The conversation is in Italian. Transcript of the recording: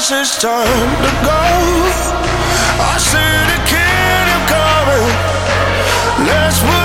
guess it's time to go. I see the kid coming. Let's move.